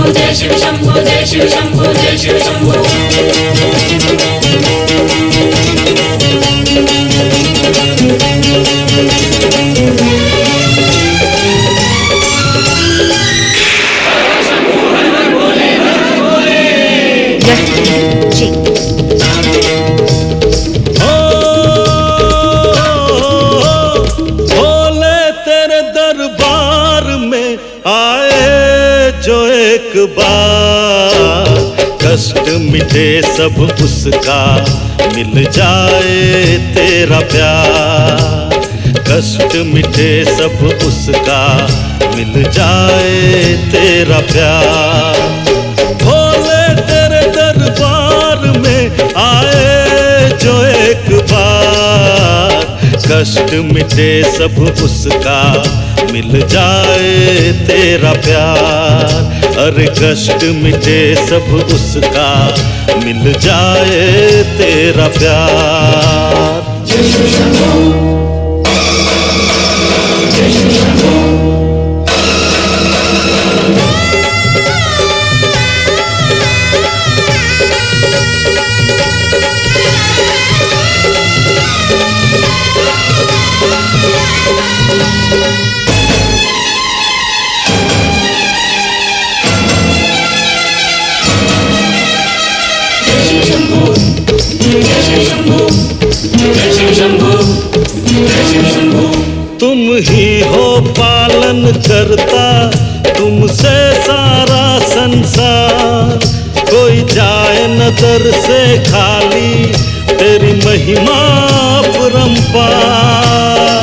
जय शिव शंभो जय शिव शंभो जय शिव शंभो। एक बार कष्ट मिटे सब उसका मिल जाए तेरा प्यार। कष्ट मिटे सब उसका मिल जाए तेरा प्यार। भोले तेरे दरबार में आए जो एक बार कष्ट मिटे सब उसका मिल जाए तेरा प्यार। अरे कष्ट मिटे सब उसका मिल जाए तेरा प्यार। जय शिव शंभो जय शिव शंभो। तुम ही हो पालन करता, तुमसे सारा संसार। कोई जाए न दर से खाली, तेरी महिमा परंपार।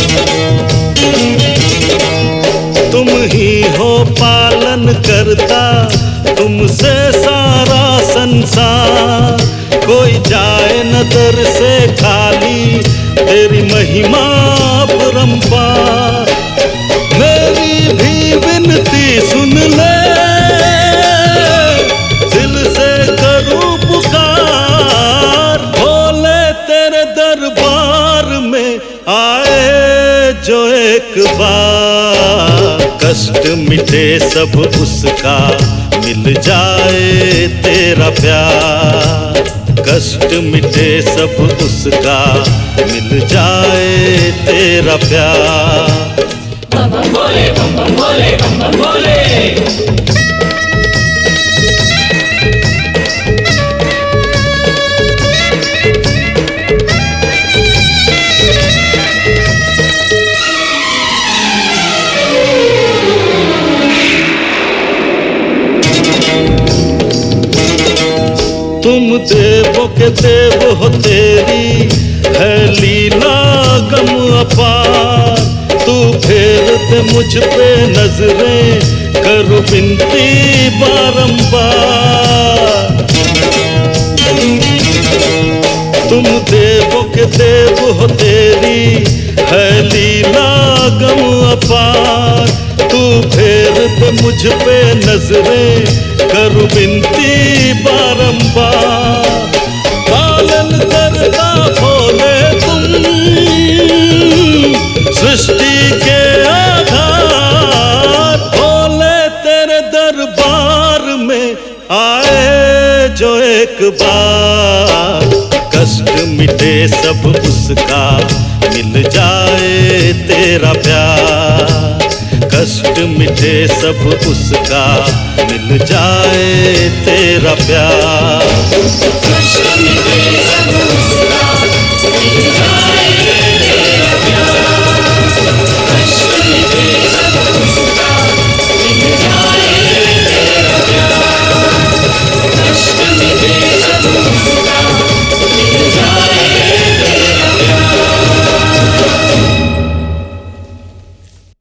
तुम ही हो पालन करता, तुमसे सारा संसार। कोई जाए न दर से खाली, तेरी महिमा परंपार। मेरी भी विनती सुन ले, दिल से करूं पुकार। भोले तेरे दरबार में आए जो एक बार कष्ट मिटे सब उसका मिल जाए तेरा प्यार। कष्ट मिटे सब उसका मिल जाए तेरा प्यार। बम बम भोले बम बम भोले बम बम भोले। तुम देवों के देव हो, तेरी है लीला गम अपार। तू फेर दे मुझ पे नजरें, करूं विनती बारंबार। तुम देवों के देव हो, तेरी है लीला गम अपार। तू फेर दे मुझ पे नजरें, करूं विनती बारंबार। पालन करता भोले तुम सृष्टि के आधार। भोले तेरे दरबार में आए जो एक बार कष्ट मिटे सब उसका मिल जाए तेरा प्यार। कष्ट मिटे सब उसका मिल जाए तेरा प्यार। कष्ट मिटे सब उसका मिल जाए